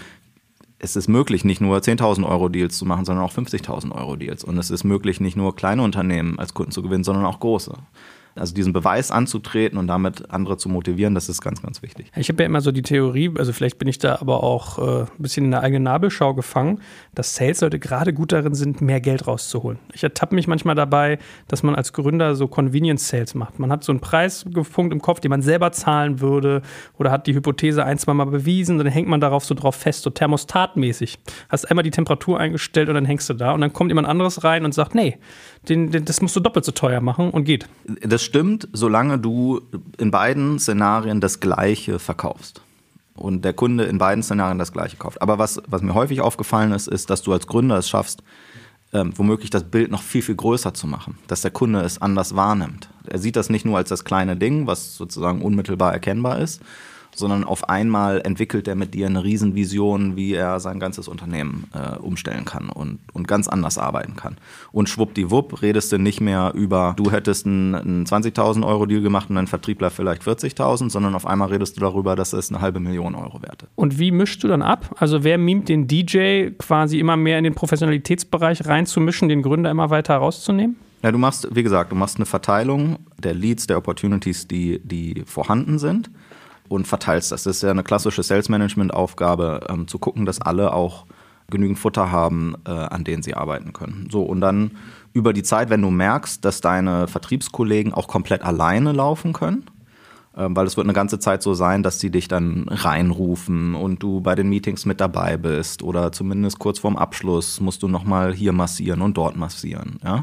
es ist möglich, nicht nur 10.000 Euro Deals zu machen, sondern auch 50.000 Euro Deals. Und es ist möglich, nicht nur kleine Unternehmen als Kunden zu gewinnen, sondern auch große. Also diesen Beweis anzutreten und damit andere zu motivieren, das ist ganz, ganz wichtig. Ich habe ja immer so die Theorie, also vielleicht bin ich da aber auch ein bisschen in der eigenen Nabelschau gefangen, dass Sales-Leute gerade gut darin sind, mehr Geld rauszuholen. Ich ertappe mich manchmal dabei, dass man als Gründer so Convenience-Sales macht. Man hat so einen Preispunkt im Kopf, den man selber zahlen würde oder hat die Hypothese 1, 2 Mal bewiesen, dann hängt man darauf so drauf fest, so thermostatmäßig. Hast einmal die Temperatur eingestellt und dann hängst du da und dann kommt jemand anderes rein und sagt, nee, das musst du doppelt so teuer machen und geht. Das stimmt, solange du in beiden Szenarien das Gleiche verkaufst und der Kunde in beiden Szenarien das Gleiche kauft. Aber was mir häufig aufgefallen ist, dass du als Gründer es schaffst, womöglich das Bild noch viel, viel größer zu machen, dass der Kunde es anders wahrnimmt. Er sieht das nicht nur als das kleine Ding, was sozusagen unmittelbar erkennbar ist, sondern auf einmal entwickelt er mit dir eine Riesenvision, wie er sein ganzes Unternehmen umstellen kann und ganz anders arbeiten kann. Und schwuppdiwupp redest du nicht mehr über, du hättest einen 20.000 Euro Deal gemacht und ein Vertriebler vielleicht 40.000, sondern auf einmal redest du darüber, dass es 500.000 Euro wert ist. Und wie mischst du dann ab? Also wer mimt den DJ quasi immer mehr in den Professionalitätsbereich reinzumischen, den Gründer immer weiter herauszunehmen? Ja, du machst eine Verteilung der Leads, der Opportunities, die vorhanden sind. Und verteilst das. Das ist ja eine klassische Sales-Management-Aufgabe, zu gucken, dass alle auch genügend Futter haben, an denen sie arbeiten können. So, und dann über die Zeit, wenn du merkst, dass deine Vertriebskollegen auch komplett alleine laufen können, weil es wird eine ganze Zeit so sein, dass sie dich dann reinrufen und du bei den Meetings mit dabei bist oder zumindest kurz vorm Abschluss musst du nochmal hier massieren und dort massieren. Ja?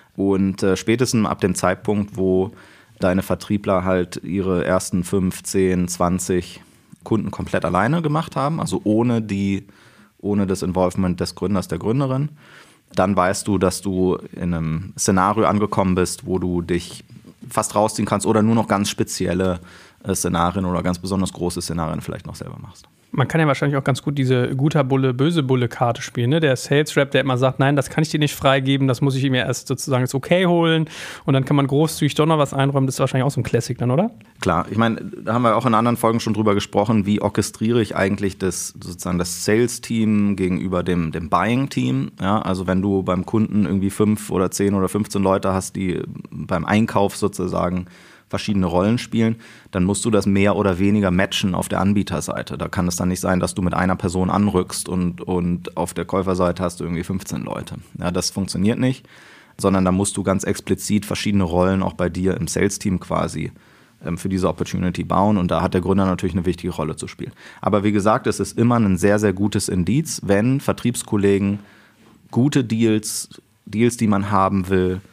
Und spätestens ab dem Zeitpunkt, wo deine Vertriebler halt ihre ersten 5, 10, 20 Kunden komplett alleine gemacht haben, also ohne das Involvement des Gründers, der Gründerin, dann weißt du, dass du in einem Szenario angekommen bist, wo du dich fast rausziehen kannst oder nur noch ganz spezielle Szenarien oder ganz besonders große Szenarien vielleicht noch selber machst. Man kann ja wahrscheinlich auch ganz gut diese guter Bulle, böse Bulle Karte spielen, ne? Der Sales-Rep, der immer sagt, nein, das kann ich dir nicht freigeben, das muss ich ihm ja erst sozusagen das Okay holen und dann kann man großzügig doch noch was einräumen. Das ist wahrscheinlich auch so ein Classic dann, oder? Klar, ich meine, da haben wir auch in anderen Folgen schon drüber gesprochen, wie orchestriere ich eigentlich das Sales-Team gegenüber dem Buying-Team. Ja, also wenn du beim Kunden irgendwie 5 oder 10 oder 15 Leute hast, die beim Einkauf sozusagen verschiedene Rollen spielen, dann musst du das mehr oder weniger matchen auf der Anbieterseite. Da kann es dann nicht sein, dass du mit einer Person anrückst und auf der Käuferseite hast du irgendwie 15 Leute. Ja, das funktioniert nicht, sondern da musst du ganz explizit verschiedene Rollen auch bei dir im Sales-Team quasi für diese Opportunity bauen und da hat der Gründer natürlich eine wichtige Rolle zu spielen. Aber wie gesagt, es ist immer ein sehr, sehr gutes Indiz, wenn Vertriebskollegen gute Deals, die man haben will,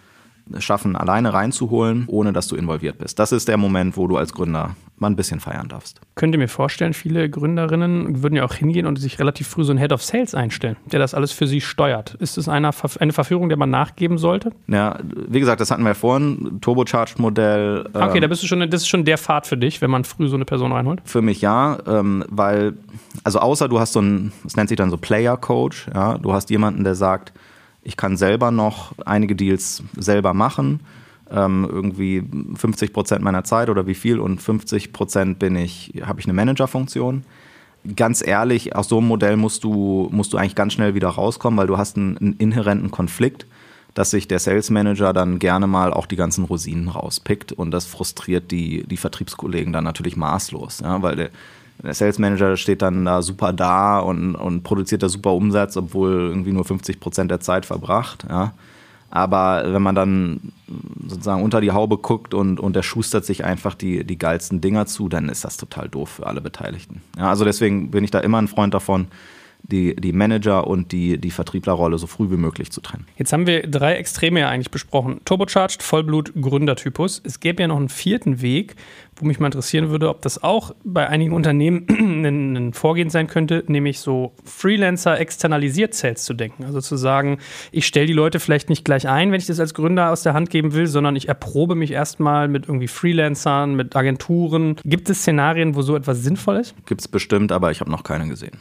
schaffen, alleine reinzuholen, ohne dass du involviert bist. Das ist der Moment, wo du als Gründer mal ein bisschen feiern darfst. Könnt ihr mir vorstellen, viele Gründerinnen würden ja auch hingehen und sich relativ früh so einen Head of Sales einstellen, der das alles für sie steuert. Ist das eine Verführung, der man nachgeben sollte? Ja, wie gesagt, das hatten wir vorhin, Turbocharged-Modell. Okay, das ist schon der Pfad für dich, wenn man früh so eine Person reinholt? Für mich ja, weil, also außer du hast das nennt sich dann so Player-Coach, ja, du hast jemanden, der sagt, ich kann selber noch einige Deals selber machen, irgendwie 50% meiner Zeit oder wie viel und 50% habe ich eine Managerfunktion. Ganz ehrlich, aus so einem Modell musst du eigentlich ganz schnell wieder rauskommen, weil du hast einen inhärenten Konflikt, dass sich der Sales Manager dann gerne mal auch die ganzen Rosinen rauspickt und das frustriert die Vertriebskollegen dann natürlich maßlos, ja, weil der Sales Manager steht dann da super da und produziert da super Umsatz, obwohl irgendwie nur 50% der Zeit verbracht, ja. Aber wenn man dann sozusagen unter die Haube guckt und der schustert sich einfach die geilsten Dinger zu, dann ist das total doof für alle Beteiligten. Ja, also deswegen bin ich da immer ein Freund davon, die Manager- und die Vertrieblerrolle so früh wie möglich zu trennen. Jetzt haben wir 3 Extreme ja eigentlich besprochen. Turbocharged, Vollblut, Gründertypus. Es gäbe ja noch einen 4. Weg, wo mich mal interessieren würde, ob das auch bei einigen Unternehmen ein Vorgehen sein könnte, nämlich so Freelancer externalisiert Sales zu denken. Also zu sagen, ich stelle die Leute vielleicht nicht gleich ein, wenn ich das als Gründer aus der Hand geben will, sondern ich erprobe mich erstmal mit irgendwie Freelancern, mit Agenturen. Gibt es Szenarien, wo so etwas sinnvoll ist? Gibt es bestimmt, aber ich habe noch keine gesehen.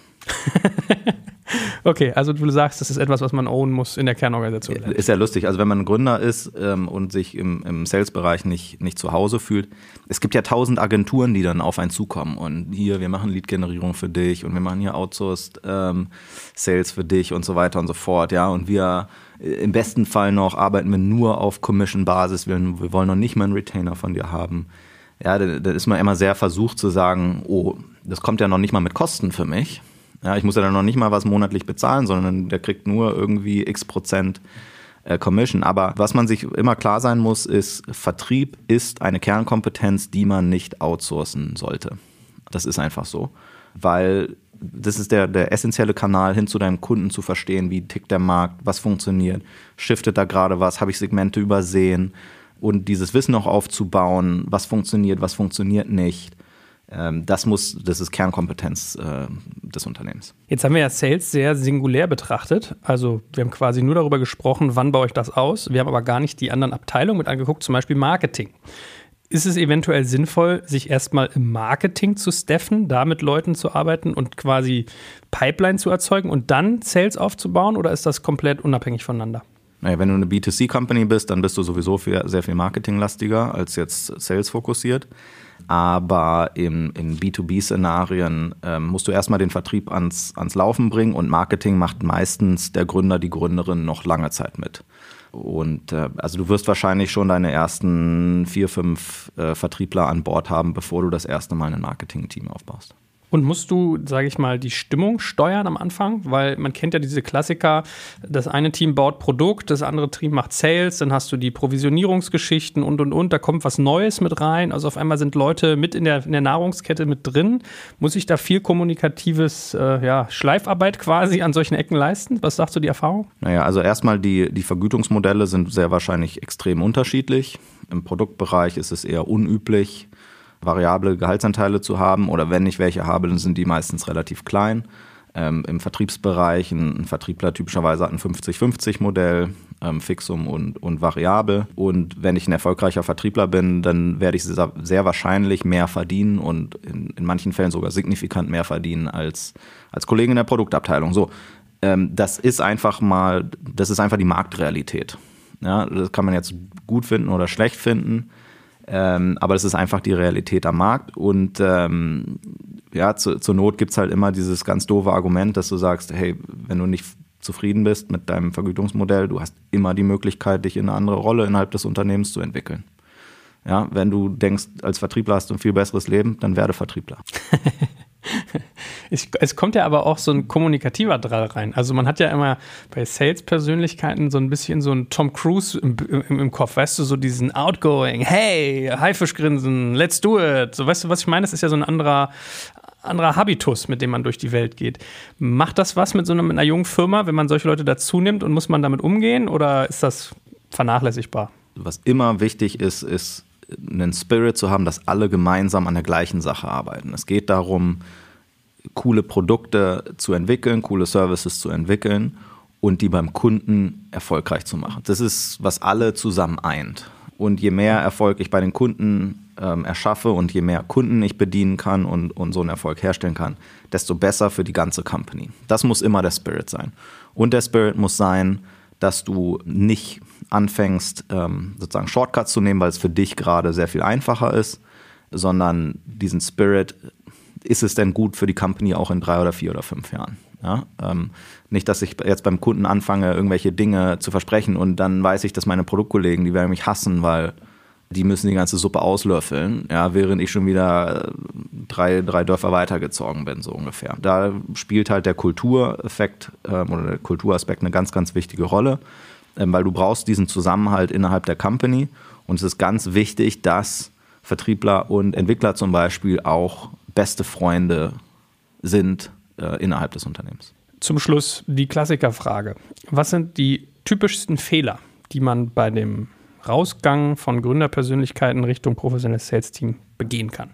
Okay, also du sagst, das ist etwas, was man ownen muss in der Kernorganisation. Ist ja lustig, also wenn man ein Gründer ist und sich im Sales-Bereich nicht zu Hause fühlt, es gibt ja 1000 Agenturen, die dann auf einen zukommen und hier, wir machen Lead-Generierung für dich und wir machen hier Outsourced Sales für dich und so weiter und so fort, ja, und wir im besten Fall noch arbeiten wir nur auf Commission-Basis, wir wollen noch nicht mal einen Retainer von dir haben. Ja, da ist man immer sehr versucht zu sagen, oh, das kommt ja noch nicht mal mit Kosten für mich. Ja, ich muss ja dann noch nicht mal was monatlich bezahlen, sondern der kriegt nur irgendwie x% Commission. Aber was man sich immer klar sein muss, ist, Vertrieb ist eine Kernkompetenz, die man nicht outsourcen sollte. Das ist einfach so, weil das ist der essentielle Kanal hin zu deinem Kunden zu verstehen, wie tickt der Markt, was funktioniert, shiftet da gerade was, habe ich Segmente übersehen und dieses Wissen auch aufzubauen, was funktioniert nicht. Das ist Kernkompetenz des Unternehmens. Jetzt haben wir ja Sales sehr singulär betrachtet. Also wir haben quasi nur darüber gesprochen, wann baue ich das aus. Wir haben aber gar nicht die anderen Abteilungen mit angeguckt, zum Beispiel Marketing. Ist es eventuell sinnvoll, sich erstmal im Marketing zu staffen, da mit Leuten zu arbeiten und quasi Pipeline zu erzeugen und dann Sales aufzubauen, oder ist das komplett unabhängig voneinander? Naja, wenn du eine B2C-Company bist, dann bist du sowieso sehr viel marketinglastiger als jetzt Sales fokussiert. Aber in B2B-Szenarien musst du erstmal den Vertrieb ans Laufen bringen und Marketing macht meistens der Gründer, die Gründerin noch lange Zeit mit. Und also du wirst wahrscheinlich schon deine ersten 4, 5 Vertriebler an Bord haben, bevor du das erste Mal ein Marketing-Team aufbaust. Und musst du, sage ich mal, die Stimmung steuern am Anfang? Weil man kennt ja diese Klassiker, das eine Team baut Produkt, das andere Team macht Sales, dann hast du die Provisionierungsgeschichten und, da kommt was Neues mit rein. Also auf einmal sind Leute mit in der Nahrungskette mit drin. Muss ich da viel kommunikatives Schleifarbeit quasi an solchen Ecken leisten? Was sagst du, die Erfahrung? Naja, also erstmal die Vergütungsmodelle sind sehr wahrscheinlich extrem unterschiedlich. Im Produktbereich ist es eher unüblich, variable Gehaltsanteile zu haben, oder wenn ich welche habe, dann sind die meistens relativ klein. Im Vertriebsbereich, ein Vertriebler typischerweise hat ein 50-50-Modell, Fixum und variabel. Und wenn ich ein erfolgreicher Vertriebler bin, dann werde ich sehr wahrscheinlich mehr verdienen und in manchen Fällen sogar signifikant mehr verdienen als Kollegen in der Produktabteilung. So, das ist einfach die Marktrealität. Ja, das kann man jetzt gut finden oder schlecht finden. Aber das ist einfach die Realität am Markt und zur Not gibt es halt immer dieses ganz doofe Argument, dass du sagst, hey, wenn du nicht zufrieden bist mit deinem Vergütungsmodell, du hast immer die Möglichkeit, dich in eine andere Rolle innerhalb des Unternehmens zu entwickeln. Ja, wenn du denkst, als Vertriebler hast du ein viel besseres Leben, dann werde Vertriebler. Es kommt ja aber auch so ein kommunikativer Drall rein. Also man hat ja immer bei Sales-Persönlichkeiten so ein bisschen so einen Tom Cruise im Kopf, weißt du, so diesen Outgoing, hey, Haifischgrinsen, let's do it. So, weißt du, was ich meine? Das ist ja so ein anderer Habitus, mit dem man durch die Welt geht. Macht das was mit einer jungen Firma, wenn man solche Leute dazu nimmt und muss man damit umgehen, oder ist das vernachlässigbar? was immer wichtig ist, ist einen Spirit zu haben, dass alle gemeinsam an der gleichen Sache arbeiten. Es geht darum, coole Produkte zu entwickeln, coole Services zu entwickeln und die beim Kunden erfolgreich zu machen. Das ist, was alle zusammen eint. Und je mehr Erfolg ich bei den Kunden erschaffe und je mehr Kunden ich bedienen kann und so einen Erfolg herstellen kann, desto besser für die ganze Company. Das muss immer der Spirit sein. Und der Spirit muss sein, dass du nicht anfängst, sozusagen Shortcuts zu nehmen, weil es für dich gerade sehr viel einfacher ist, sondern diesen Spirit, ist es denn gut für die Company auch in 3 oder 4 oder 5 Jahren? Ja? Nicht, dass ich jetzt beim Kunden anfange, irgendwelche Dinge zu versprechen und dann weiß ich, dass meine Produktkollegen, die werden mich hassen, weil die müssen die ganze Suppe auslöffeln, ja, während ich schon wieder 3 Dörfer weitergezogen bin, so ungefähr. Da spielt halt der Kultureffekt oder der Kulturaspekt eine ganz, ganz wichtige Rolle, weil du brauchst diesen Zusammenhalt innerhalb der Company und es ist ganz wichtig, dass Vertriebler und Entwickler zum Beispiel auch beste Freunde sind innerhalb des Unternehmens. Zum Schluss die Klassikerfrage. Was sind die typischsten Fehler, die man bei dem Rausgang von Gründerpersönlichkeiten Richtung professionelles Sales-Team begehen kann?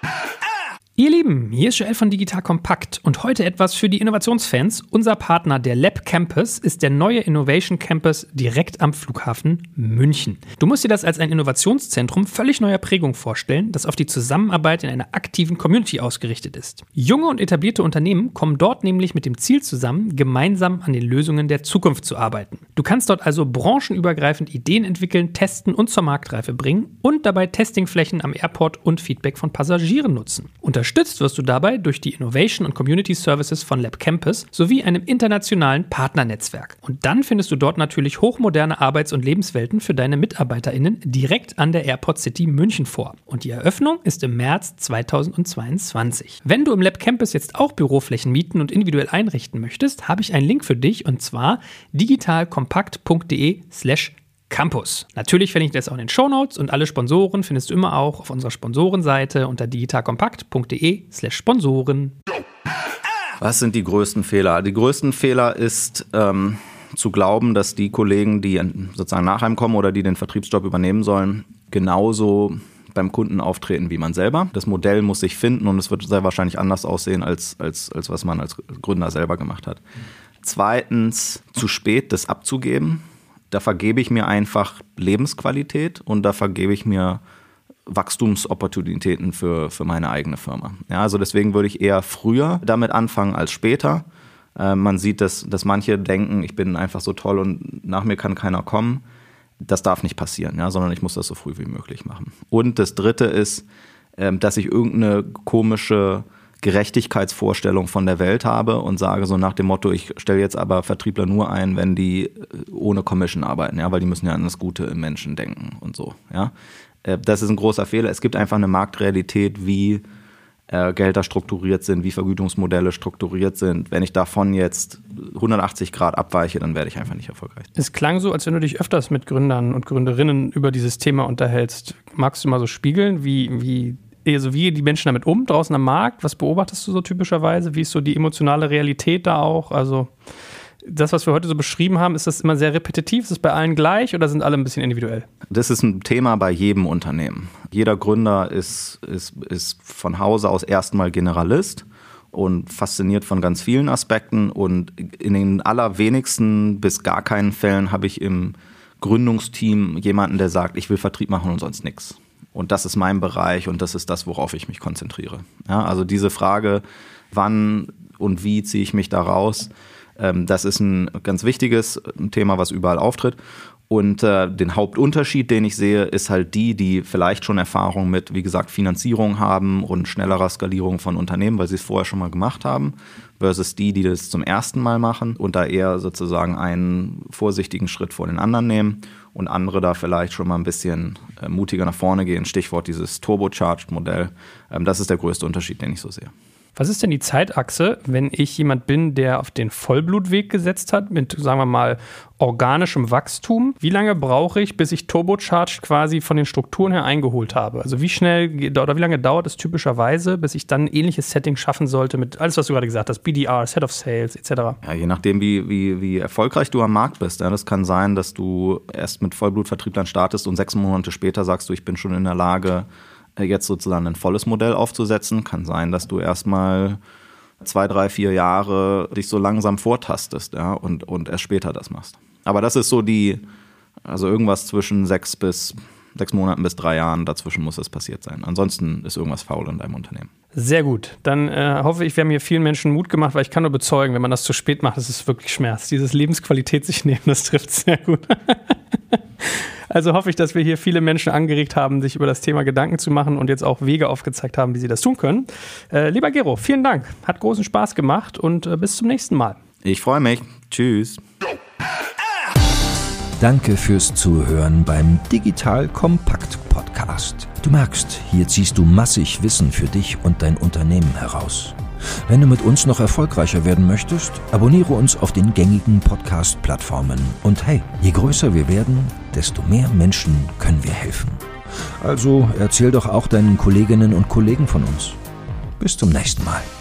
Ihr Lieben, hier ist Joel von Digital Compact und heute etwas für die Innovationsfans. Unser Partner, der Lab Campus, ist der neue Innovation Campus direkt am Flughafen München. Du musst dir das als ein Innovationszentrum völlig neuer Prägung vorstellen, das auf die Zusammenarbeit in einer aktiven Community ausgerichtet ist. Junge und etablierte Unternehmen kommen dort nämlich mit dem Ziel zusammen, gemeinsam an den Lösungen der Zukunft zu arbeiten. Du kannst dort also branchenübergreifend Ideen entwickeln, testen und zur Marktreife bringen und dabei Testingflächen am Airport und Feedback von Passagieren nutzen. Unterstützt wirst du dabei durch die Innovation und Community Services von Lab Campus sowie einem internationalen Partnernetzwerk. Und dann findest du dort natürlich hochmoderne Arbeits- und Lebenswelten für deine MitarbeiterInnen direkt an der Airport City München vor. Und die Eröffnung ist im März 2022. Wenn du im Lab Campus jetzt auch Büroflächen mieten und individuell einrichten möchtest, habe ich einen Link für dich und zwar digitalkompakt.de/Campus. Natürlich verlinke ich das auch in den Shownotes und alle Sponsoren findest du immer auch auf unserer Sponsorenseite unter digitalkompakt.de/Sponsoren. Was sind die größten Fehler? Die größten Fehler ist zu glauben, dass die Kollegen, die sozusagen nach einem kommen oder die den Vertriebsjob übernehmen sollen, genauso beim Kunden auftreten wie man selber. Das Modell muss sich finden und es wird sehr wahrscheinlich anders aussehen, als was man als Gründer selber gemacht hat. Zweitens, zu spät das abzugeben. Da vergebe ich mir einfach Lebensqualität und da vergebe ich mir Wachstumsopportunitäten für meine eigene Firma. Ja, also deswegen würde ich eher früher damit anfangen als später. Man sieht, dass manche denken, ich bin einfach so toll und nach mir kann keiner kommen. Das darf nicht passieren, ja, sondern ich muss das so früh wie möglich machen. Und das Dritte ist, dass ich irgendeine komische Gerechtigkeitsvorstellung von der Welt habe und sage so nach dem Motto, ich stelle jetzt aber Vertriebler nur ein, wenn die ohne Commission arbeiten, ja, weil die müssen ja an das Gute im Menschen denken und so, ja. Das ist ein großer Fehler. Es gibt einfach eine Marktrealität, wie Gehälter strukturiert sind, wie Vergütungsmodelle strukturiert sind. Wenn ich davon jetzt 180 Grad abweiche, dann werde ich einfach nicht erfolgreich. Es klang so, als wenn du dich öfters mit Gründern und Gründerinnen über dieses Thema unterhältst. Magst du mal so spiegeln, wie die Menschen damit draußen am Markt? Was beobachtest du so typischerweise? Wie ist so die emotionale Realität da auch? Also das, was wir heute so beschrieben haben, ist das immer sehr repetitiv? Ist es bei allen gleich oder sind alle ein bisschen individuell? Das ist ein Thema bei jedem Unternehmen. Jeder Gründer ist von Hause aus erstmal Generalist und fasziniert von ganz vielen Aspekten. Und in den allerwenigsten bis gar keinen Fällen habe ich im Gründungsteam jemanden, der sagt, ich will Vertrieb machen und sonst nichts. Und das ist mein Bereich und das ist das, worauf ich mich konzentriere. Ja, also diese Frage, wann und wie ziehe ich mich da raus, das ist ein ganz wichtiges Thema, was überall auftritt. Und den Hauptunterschied, den ich sehe, ist halt die vielleicht schon Erfahrung mit, wie gesagt, Finanzierung haben und schnellerer Skalierung von Unternehmen, weil sie es vorher schon mal gemacht haben, versus die das zum ersten Mal machen und da eher sozusagen einen vorsichtigen Schritt vor den anderen nehmen und andere da vielleicht schon mal ein bisschen mutiger nach vorne gehen. Stichwort dieses Turbocharged-Modell. Das ist der größte Unterschied, den ich so sehe. Was ist denn die Zeitachse, wenn ich jemand bin, der auf den Vollblutweg gesetzt hat, mit, sagen wir mal, organischem Wachstum? Wie lange brauche ich, bis ich turbocharged quasi von den Strukturen her eingeholt habe? Also wie schnell oder wie lange dauert es typischerweise, bis ich dann ein ähnliches Setting schaffen sollte mit alles, was du gerade gesagt hast, BDR, Head of Sales etc.? Ja, je nachdem, wie erfolgreich du am Markt bist. Ja, das kann sein, dass du erst mit Vollblutvertrieblern startest und 6 Monate später sagst du, ich bin schon in der Lage, jetzt sozusagen ein volles Modell aufzusetzen. Kann sein, dass du erstmal 2, 3, 4 Jahre dich so langsam vortastest, ja, und erst später das machst. Aber das ist so also irgendwas zwischen 6 Monaten bis 3 Jahren, dazwischen muss es passiert sein. Ansonsten ist irgendwas faul in deinem Unternehmen. Sehr gut. Dann hoffe ich, wir haben hier vielen Menschen Mut gemacht, weil ich kann nur bezeugen, wenn man das zu spät macht, ist es wirklich Schmerz. Dieses Lebensqualität sich nehmen, das trifft sehr gut. Also hoffe ich, dass wir hier viele Menschen angeregt haben, sich über das Thema Gedanken zu machen und jetzt auch Wege aufgezeigt haben, wie sie das tun können. Lieber Gero, vielen Dank. Hat großen Spaß gemacht und bis zum nächsten Mal. Ich freue mich. Tschüss. Danke fürs Zuhören beim Digital Kompakt Podcast. Du merkst, hier ziehst du massig Wissen für dich und dein Unternehmen heraus. Wenn du mit uns noch erfolgreicher werden möchtest, abonniere uns auf den gängigen Podcast-Plattformen. Und hey, je größer wir werden, desto mehr Menschen können wir helfen. Also erzähl doch auch deinen Kolleginnen und Kollegen von uns. Bis zum nächsten Mal.